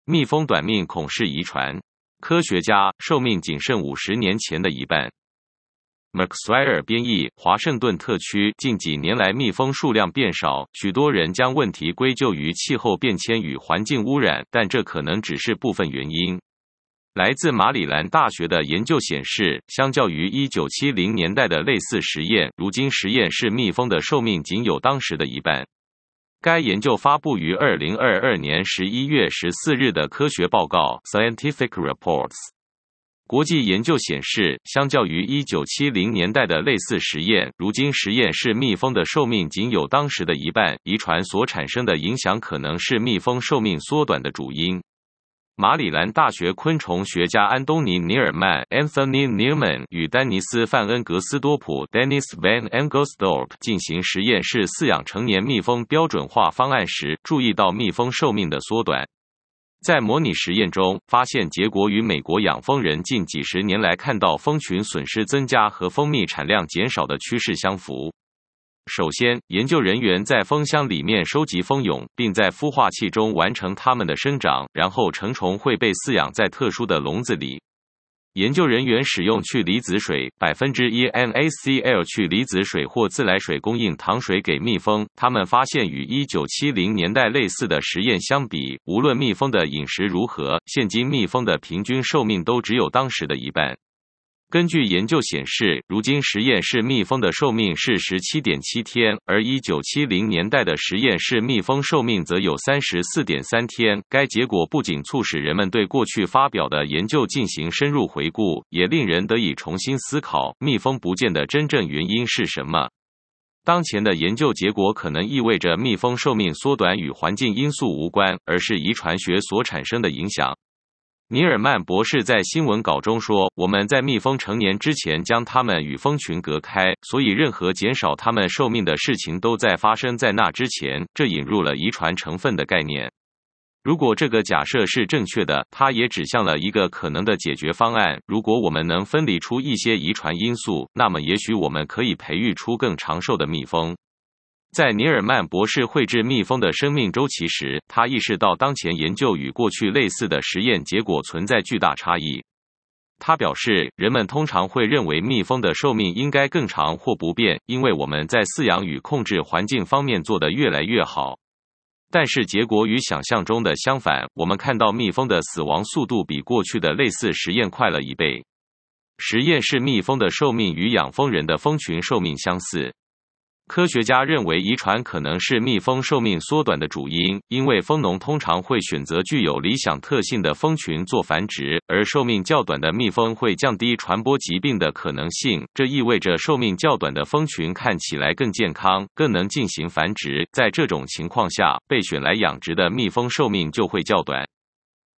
蜜蜂短命恐是遗传。科学家寿命仅剩50年前的一半。McSwire 编译，华盛顿特区近几年来蜜蜂数量变少，许多人将问题归咎于气候变迁与环境污染，但这可能只是部分原因。来自马里兰大学的研究显示，相较于1970年代的类似实验，如今实验室蜜蜂的寿命仅有当时的一半。该研究发布于2022年11月14日的科学报告 Scientific Reports。国际研究显示，相较于1970年代的类似实验，如今实验室蜜蜂的寿命仅有当时的一半。遗传所产生的影响可能是蜜蜂寿命缩短的主因。马里兰大学昆虫学家安东尼·尼尔曼 （Anthony Neilman） 与丹尼斯·范恩格斯多普 （Dennis Van Engelsdorp） 进行实验室饲养成年蜜蜂标准化方案时，注意到蜜蜂寿命的缩短。在模拟实验中，发现结果与美国养蜂人近几十年来看到蜂群损失增加和蜂蜜产量减少的趋势相符。首先，研究人员在蜂箱里面收集蜂蛹，并在孵化器中完成它们的生长，然后成虫会被饲养在特殊的笼子里。研究人员使用去离子水 1% NaCl 去离子水或自来水供应糖水给蜜蜂，他们发现与1970年代类似的实验相比，无论蜜蜂的饮食如何，现今蜜蜂的平均寿命都只有当时的一半。根据研究显示，如今实验室蜜蜂的寿命是 17.7 天，而1970年代的实验室蜜蜂寿命则有 34.3 天。该结果不仅促使人们对过去发表的研究进行深入回顾，也令人得以重新思考蜜蜂不见的真正原因是什么。当前的研究结果可能意味着蜜蜂寿命缩短与环境因素无关，而是遗传学所产生的影响。尼尔曼博士在新闻稿中说，我们在蜜蜂成年之前将它们与蜂群隔开，所以任何减少它们寿命的事情都在发生在那之前，这引入了遗传成分的概念。如果这个假设是正确的，它也指向了一个可能的解决方案。如果我们能分离出一些遗传因素，那么也许我们可以培育出更长寿的蜜蜂。在尼尔曼博士绘制蜜蜂的生命周期时，他意识到当前研究与过去类似的实验结果存在巨大差异。他表示，人们通常会认为蜜蜂的寿命应该更长或不变，因为我们在饲养与控制环境方面做得越来越好。但是结果与想象中的相反，我们看到蜜蜂的死亡速度比过去的类似实验快了1倍。实验室蜜蜂的寿命与养蜂人的蜂群寿命相似。科学家认为遗传可能是蜜蜂寿命缩短的主因，因为蜂农通常会选择具有理想特性的蜂群做繁殖，而寿命较短的蜜蜂会降低传播疾病的可能性。这意味着寿命较短的蜂群看起来更健康，更能进行繁殖。在这种情况下，被选来养殖的蜜蜂寿命就会较短。